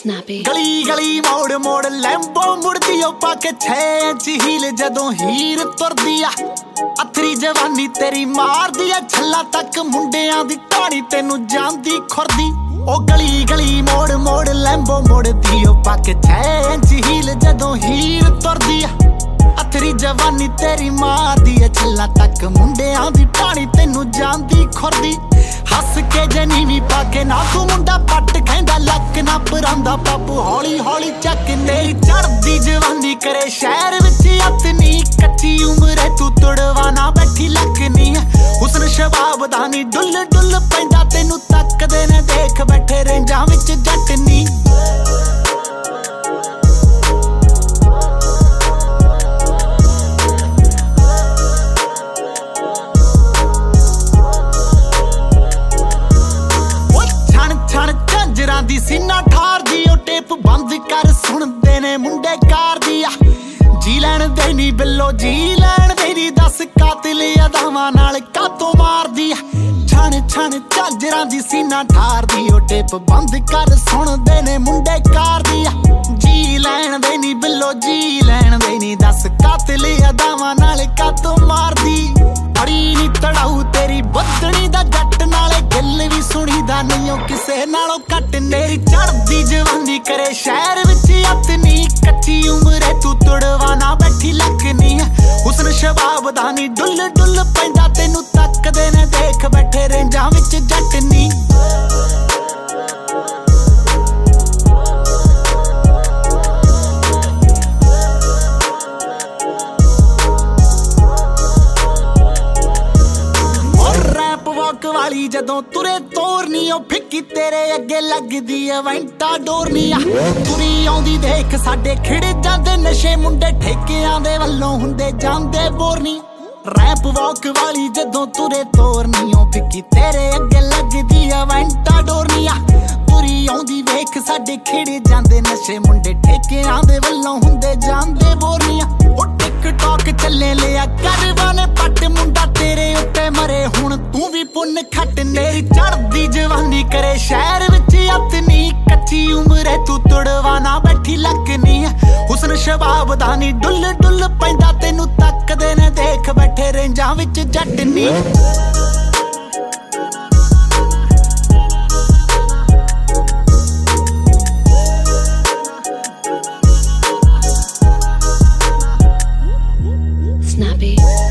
Snappy गली गली मोड़ मोड़ लैंबो मुड़दी ओ पाके 6 इंच हील जदों हीर तुरदी आ अथरी जवानी तेरी मारदी आ छल्ला तक मुंडियां दी टाणी तेनू जांदी खुरदी ओ गली गली मोड़ मोड़ लैंबो मुड़दी ओ पाके 6 इंच हील जदों हीर तुरदी आ अथरी जवानी तेरी मारदी आ छल्ला तक मुंडियां दी टाणी तेनू जांदी खुरदी हस के जनीवी पाके ना तू मुंडा पट कहंदा लक ना परांदा पापू हौली हौली चक तेरी चढ़दी जवानी करे शहर विच अतनी कच्ची उम्र तू तुड़वाना बैठी लकनी हुस्न शबाब दानी डुल डुल पैंदा तेनू तकदे ने देख बैठे रेंजां विच जटनी दी सीना ठार दी ओ टेप बंद कर सुनदे ने मुंडे कार दी जी लैण देनी बिल्लो जी लैण देनी दस कातिल अदावां नाल कातों मार दी छण छण झांजरां दी सीना ठार दी ओ टेप बंद कर सुनदे ने मुंडे कार दी जी लैण देनी बिल्लो जी लैण देनी दस कातिल अदावां नाल कातों मार दी बड़ी नी तड़ाऊ तेरी बदनी दा जट नाले गल भी सुनीदा नहीं ओ किसे नालों घट मेरी चढ़दी जवानी करे शहर विच अतनी कच्ची उम्र तू तुड़वाना बैठी लकनी हुस्न शबाब दानी डुल डुल पैंदा तेनू तकदे ने देख बैठे रेंजां विच जटनी वाली जदों तुरे तोरनी ओ फिक्की तेरे अगे लगदी वैंटा डोरनी तुरी आउंदी देख साडे खिड़ जांदे नशे मुंडे ठेकियां दे वल्लों हुंदे जांदे बोरनी रैप वॉक वाली जदों तुरे तोरनी ओ फिक्की तेरे अगे लगदी वैंटा डोरनी तुरी आउंदी वेख साडे खिड़ जांदे नशे मुंडे ठेकियां दे वल्लों हुंदे जांदे बोरनी ओ टिकटॉक चले लिया करवाने पट मुंडा तेरे उत्ते मरे हुण तू भी पुन खट मेरी चढ़दी जवानी करे शहर विच अतनी कच्ची उम्र तू तुड़वाना बैठी लकनी हुस्न शबाब दानी डुल डुल पैंदा तेनू तकदे ने देख बैठे रेंजां विच जटनी Snappy